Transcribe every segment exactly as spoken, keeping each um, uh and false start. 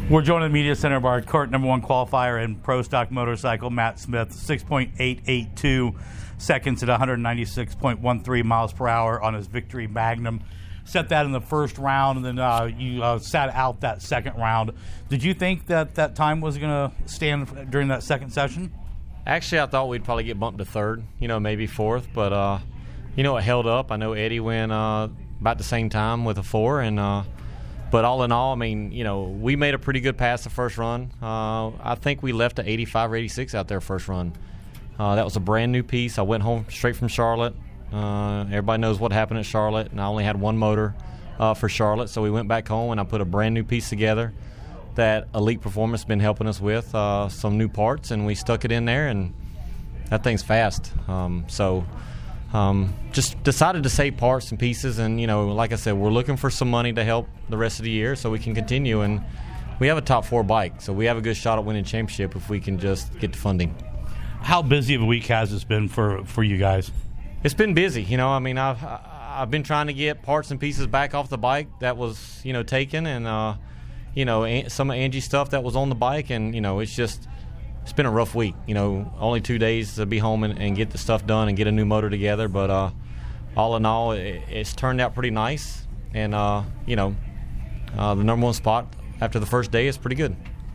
We're joined in the media center by our current number one qualifier in pro stock motorcycle, Matt Smith, six point eight eight two seconds at one ninety-six point one three miles per hour on his Victory Magnum. Set that in the first round, and then uh, you uh, sat out that second round. Did you think that that time was going to stand during that second session? Actually, I thought we'd probably get bumped to third, you know, maybe fourth, but, uh, you know, it held up. I know Eddie went uh, about the same time with a four, and uh, but all in all, I mean, you know, we made a pretty good pass the first run. Uh, I think we left a eighty-five or eighty-six out there first run. Uh, that was a brand new piece. I went home straight from Charlotte. Uh, everybody knows what happened at Charlotte, and I only had one motor uh, for Charlotte, so we went back home and I put a brand new piece together that Elite Performance has been helping us with, uh, some new parts, and we stuck it in there, and that thing's fast. Um, so um, just decided to save parts and pieces, and, you know, like I said, we're looking for some money to help the rest of the year so we can continue, and we have a top four bike, so we have a good shot at winning championship if we can just get the funding. How busy of a week has this been for, for you guys? It's been busy, you know. I mean, I've I've been trying to get parts and pieces back off the bike that was, you know, taken, and uh, you know, some of Angie's stuff that was on the bike, and you know, it's just it's been a rough week. You know, only two days to be home and, and get the stuff done and get a new motor together. But uh, all in all, it, it's turned out pretty nice, and uh, you know, uh, the number one spot after the first day is pretty good.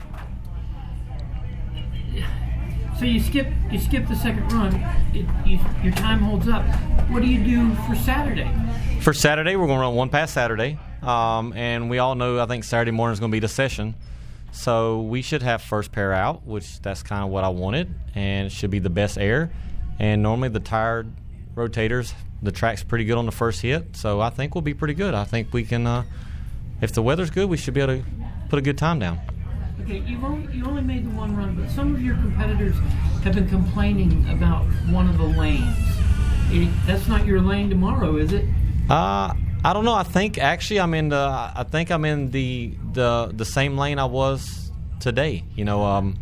So you skip you skip the second run. It, you, your time holds up. What do you do for Saturday? For Saturday, we're going to run one pass Saturday, um, and we all know I think Saturday morning is going to be the session. So we should have first pair out, which that's kind of what I wanted, and it should be the best air. And normally the tire rotators, the track's pretty good on the first hit, so I think we'll be pretty good. I think we can, uh, if the weather's good, we should be able to put a good time down. Okay, you've only, you only made the one run, but some of your competitors have been complaining about one of the lanes. It, that's not your lane tomorrow, is it? Uh, I don't know. I think actually I'm in the. I think I'm in the the, the same lane I was today. You know, um,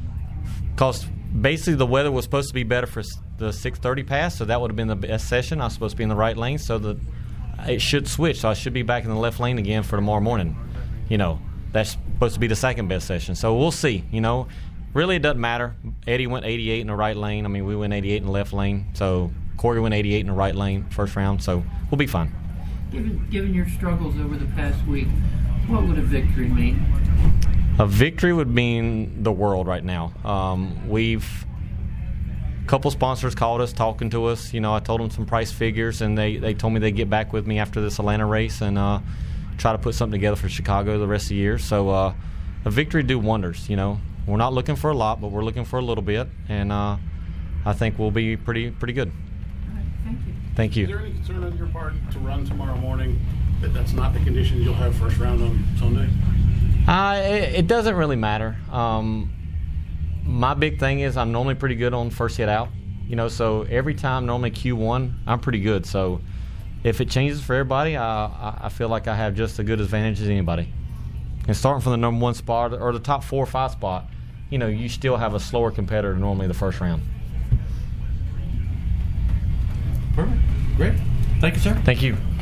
cause basically the weather was supposed to be better for the six thirty pass, so that would have been the best session. I was supposed to be in the right lane, so the it should switch. So I should be back in the left lane again for tomorrow morning. You know. That's supposed to be the second best session. So we'll see, you know. Really, it doesn't matter. Eddie went eighty-eight in the right lane. I mean, we went eighty-eight in the left lane. So Corey went eighty-eight in the right lane first round. So we'll be fine. Given, given your struggles over the past week, what would a victory mean? A victory would mean the world right now. Um, we've a couple sponsors called us, talking to us. You know, I told them some price figures, and they, they told me they'd get back with me after this Atlanta race, and uh, try to put something together for Chicago the rest of the year. So uh, a victory do wonders, you know. We're not looking for a lot, but we're looking for a little bit, and uh, I think we'll be pretty pretty good. All right, thank you. Thank you. Is there any concern on your part to run tomorrow morning that that's not the conditions you'll have first round on Sunday? Uh, it, it doesn't really matter. Um, my big thing is I'm normally pretty good on first hit out, you know, so every time normally Q one, I'm pretty good. So if it changes for everybody, I, I feel like I have just as good advantage as anybody. And starting from the number one spot or the top four or five spot, you know, you still have a slower competitor normally the first round. Perfect. Great. Thank you, sir. Thank you.